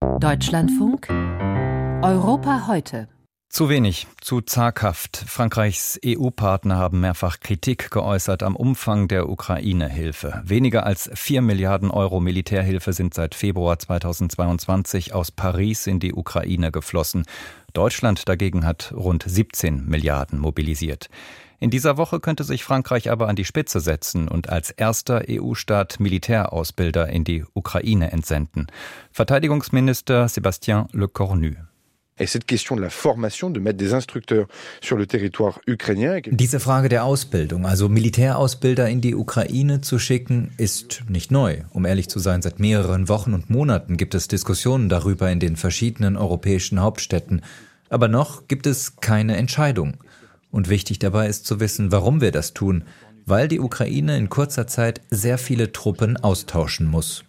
Deutschlandfunk Europa heute. Zu wenig, zu zaghaft. Frankreichs EU-Partner haben mehrfach Kritik geäußert am Umfang der Ukraine-Hilfe. Weniger als 4 Milliarden Euro Militärhilfe sind seit Februar 2022 aus Paris in die Ukraine geflossen. Deutschland dagegen hat rund 17 Milliarden mobilisiert. In dieser Woche könnte sich Frankreich aber an die Spitze setzen und als erster EU-Staat Militärausbilder in die Ukraine entsenden. Verteidigungsminister Sébastien Lecornu. Diese Frage der Ausbildung, also Militärausbilder in die Ukraine zu schicken, ist nicht neu. Um ehrlich zu sein, seit mehreren Wochen und Monaten gibt es Diskussionen darüber in den verschiedenen europäischen Hauptstädten. Aber noch gibt es keine Entscheidung. Und wichtig dabei ist zu wissen, warum wir das tun. Weil die Ukraine in kurzer Zeit sehr viele Truppen austauschen muss.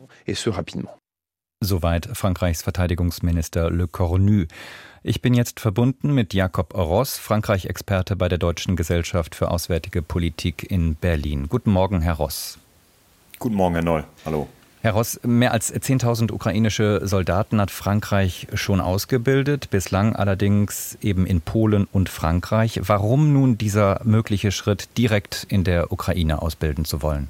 Soweit Frankreichs Verteidigungsminister Lecornu. Ich bin jetzt verbunden mit Jakob Ross, Frankreich-Experte bei der Deutschen Gesellschaft für Auswärtige Politik in Berlin. Guten Morgen, Herr Ross. Guten Morgen, Herr Noll. Hallo. Herr Ross, mehr als 10.000 ukrainische Soldaten hat Frankreich schon ausgebildet, bislang allerdings eben in Polen und Frankreich. Warum nun dieser mögliche Schritt, direkt in der Ukraine ausbilden zu wollen?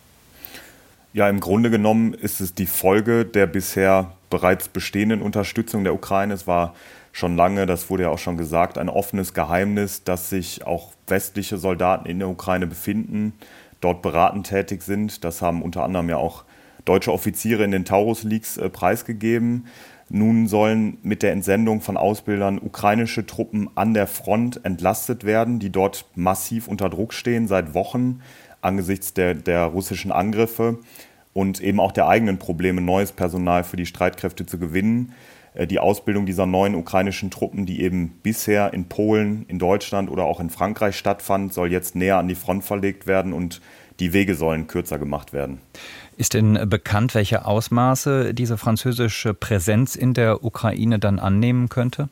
Ja, im Grunde genommen ist es die Folge der bisher bereits bestehenden Unterstützung der Ukraine. Es war schon lange, das wurde ja auch schon gesagt, ein offenes Geheimnis, dass sich auch westliche Soldaten in der Ukraine befinden, dort beratend tätig sind. Das haben unter anderem ja auch deutsche Offiziere in den Taurus-Leaks preisgegeben. Nun sollen mit der Entsendung von Ausbildern ukrainische Truppen an der Front entlastet werden, die dort massiv unter Druck stehen seit Wochen angesichts der russischen Angriffe und eben auch der eigenen Probleme, neues Personal für die Streitkräfte zu gewinnen. Die Ausbildung dieser neuen ukrainischen Truppen, die eben bisher in Polen, in Deutschland oder auch in Frankreich stattfand, soll jetzt näher an die Front verlegt werden und die Wege sollen kürzer gemacht werden. Ist denn bekannt, welche Ausmaße diese französische Präsenz in der Ukraine dann annehmen könnte?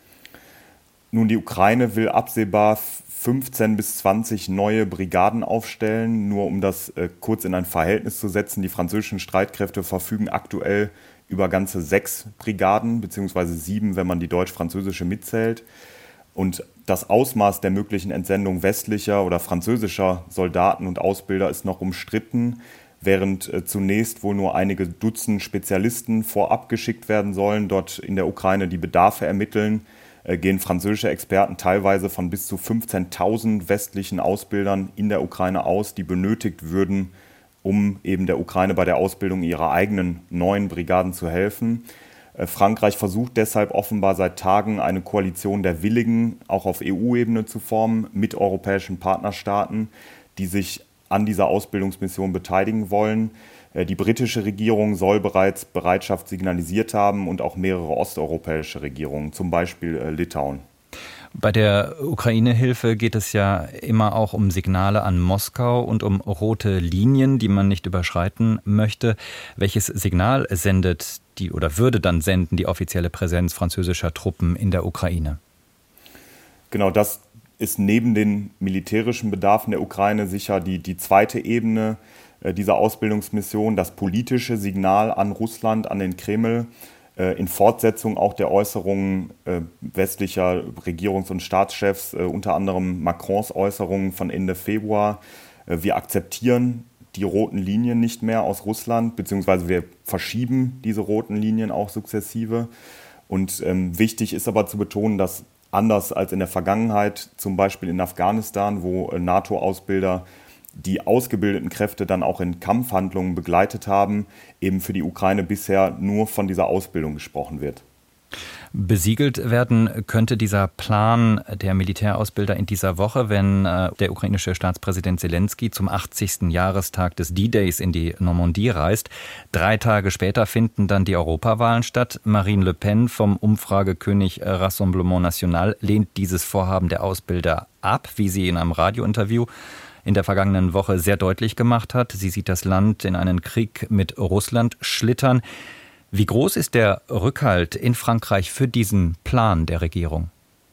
Nun, die Ukraine will absehbar 15 bis 20 neue Brigaden aufstellen. Nur um das kurz in ein Verhältnis zu setzen, die französischen Streitkräfte verfügen aktuell über ganze 6 Brigaden, beziehungsweise 7, wenn man die deutsch-französische mitzählt. Und das Ausmaß der möglichen Entsendung westlicher oder französischer Soldaten und Ausbilder ist noch umstritten, während zunächst wohl nur einige Dutzend Spezialisten vorab geschickt werden sollen, dort in der Ukraine die Bedarfe ermitteln, gehen französische Experten teilweise von bis zu 15.000 westlichen Ausbildern in der Ukraine aus, die benötigt würden, um eben der Ukraine bei der Ausbildung ihrer eigenen neuen Brigaden zu helfen. Frankreich versucht deshalb offenbar seit Tagen eine Koalition der Willigen auch auf EU-Ebene zu formen mit europäischen Partnerstaaten, die sich an dieser Ausbildungsmission beteiligen wollen. Die britische Regierung soll bereits Bereitschaft signalisiert haben und auch mehrere osteuropäische Regierungen, zum Beispiel Litauen. Bei der Ukraine-Hilfe geht es ja immer auch um Signale an Moskau und um rote Linien, die man nicht überschreiten möchte. Welches Signal sendet die oder würde dann senden die offizielle Präsenz französischer Truppen in der Ukraine? Genau, das ist neben den militärischen Bedarfen der Ukraine sicher die zweite Ebene dieser Ausbildungsmission, das politische Signal an Russland, an den Kreml, in Fortsetzung auch der Äußerungen westlicher Regierungs- und Staatschefs, unter anderem Macrons Äußerungen von Ende Februar. Wir akzeptieren die roten Linien nicht mehr aus Russland, beziehungsweise wir verschieben diese roten Linien auch sukzessive. Und wichtig ist aber zu betonen, dass anders als in der Vergangenheit, zum Beispiel in Afghanistan, wo NATO-Ausbilder die ausgebildeten Kräfte dann auch in Kampfhandlungen begleitet haben, eben für die Ukraine bisher nur von dieser Ausbildung gesprochen wird. Besiegelt werden könnte dieser Plan der Militärausbilder in dieser Woche, wenn der ukrainische Staatspräsident Selenskyj zum 80. Jahrestag des D-Days in die Normandie reist. 3 Tage später finden dann die Europawahlen statt. Marine Le Pen vom Umfragekönig Rassemblement National lehnt dieses Vorhaben der Ausbilder ab, wie sie in einem Radiointerview in der vergangenen Woche sehr deutlich gemacht hat. Sie sieht das Land in einen Krieg mit Russland schlittern. Wie groß ist der Rückhalt in Frankreich für diesen Plan der Regierung?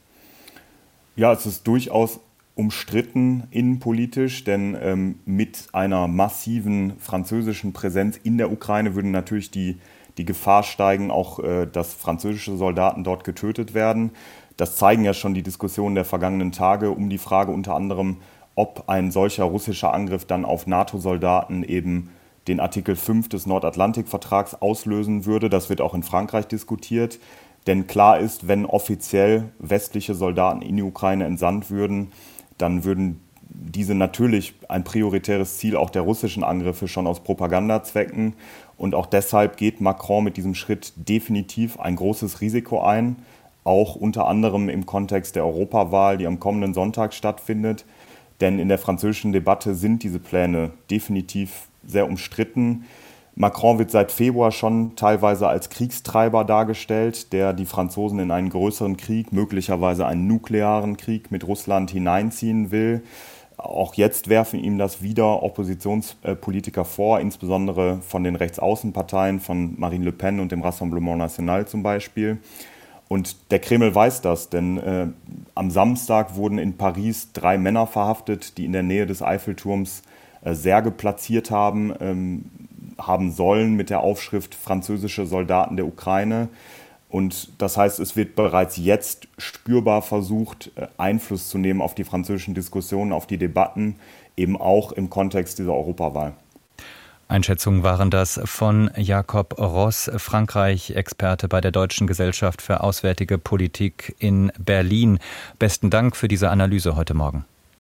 Ja, es ist durchaus umstritten innenpolitisch, denn mit einer massiven französischen Präsenz in der Ukraine würden natürlich die die Gefahr steigen, auch dass französische Soldaten dort getötet werden. Das zeigen ja schon die Diskussionen der vergangenen Tage um die Frage unter anderem, ob ein solcher russischer Angriff dann auf NATO-Soldaten eben den Artikel 5 des Nordatlantikvertrags auslösen würde. Das wird auch in Frankreich diskutiert. Denn klar ist, wenn offiziell westliche Soldaten in die Ukraine entsandt würden, dann würden diese natürlich ein prioritäres Ziel auch der russischen Angriffe schon aus Propagandazwecken. Und auch deshalb geht Macron mit diesem Schritt definitiv ein großes Risiko ein, auch unter anderem im Kontext der Europawahl, die am kommenden Sonntag stattfindet. Denn in der französischen Debatte sind diese Pläne definitiv sehr umstritten. Macron wird seit Februar schon teilweise als Kriegstreiber dargestellt, der die Franzosen in einen größeren Krieg, möglicherweise einen nuklearen Krieg mit Russland hineinziehen will. Auch jetzt werfen ihm das wieder Oppositionspolitiker vor, insbesondere von den Rechtsaußenparteien, von Marine Le Pen und dem Rassemblement National zum Beispiel. Und der Kreml weiß das, denn am Samstag wurden in Paris 3 Männer verhaftet, die in der Nähe des Eiffelturms Särge platziert haben sollen mit der Aufschrift französische Soldaten der Ukraine. Und das heißt, es wird bereits jetzt spürbar versucht, Einfluss zu nehmen auf die französischen Diskussionen, auf die Debatten, eben auch im Kontext dieser Europawahl. Einschätzungen waren das von Jakob Ross, Frankreich-Experte bei der Deutschen Gesellschaft für Auswärtige Politik in Berlin. Besten Dank für diese Analyse heute Morgen.